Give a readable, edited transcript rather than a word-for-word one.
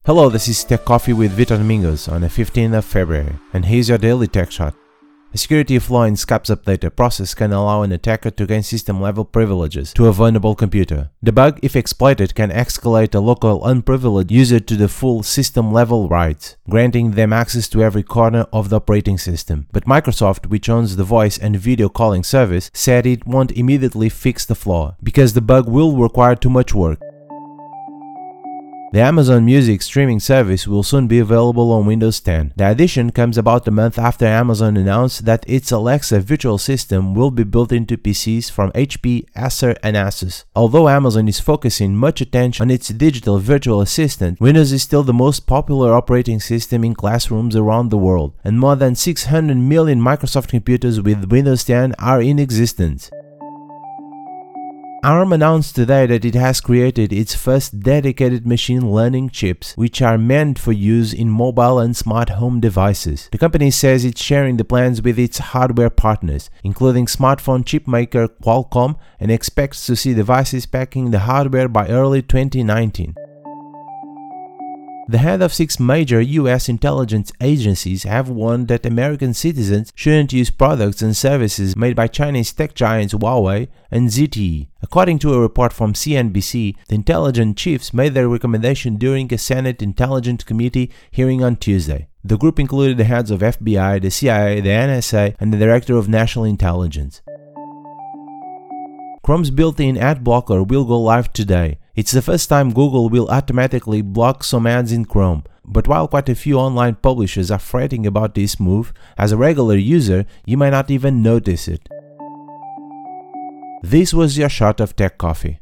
Hello, this is Tech Coffee with Vitor Domingos on the 15th of February, and here's your daily tech shot. A security flaw in SCAP's updater process can allow an attacker to gain system-level privileges to a vulnerable computer. The bug, if exploited, can escalate a local unprivileged user to the full system-level rights, granting them access to every corner of the operating system. But Microsoft, which owns the voice and video calling service, said it won't immediately fix the flaw, because the bug will require too much work. The Amazon Music streaming service will soon be available on Windows 10. The addition comes about a month after Amazon announced that its Alexa virtual system will be built into PCs from HP, Acer, and Asus. Although Amazon is focusing much attention on its digital virtual assistant, Windows is still the most popular operating system in classrooms around the world, and more than 600 million Microsoft computers with Windows 10 are in existence. ARM announced today that it has created its first dedicated machine learning chips, which are meant for use in mobile and smart home devices. The company says it's sharing the plans with its hardware partners, including smartphone chip maker Qualcomm, and expects to see devices packing the hardware by early 2019. The head of 6 major US intelligence agencies have warned that American citizens shouldn't use products and services made by Chinese tech giants Huawei and ZTE. According to a report from CNBC, the intelligence chiefs made their recommendation during a Senate Intelligence Committee hearing on Tuesday. The group included the heads of FBI, the CIA, the NSA, and the Director of National Intelligence. Chrome's built-in ad blocker will go live today. It's the first time Google will automatically block some ads in Chrome. But while quite a few online publishers are fretting about this move, as a regular user, you might not even notice it. This was your shot of Tech Coffee.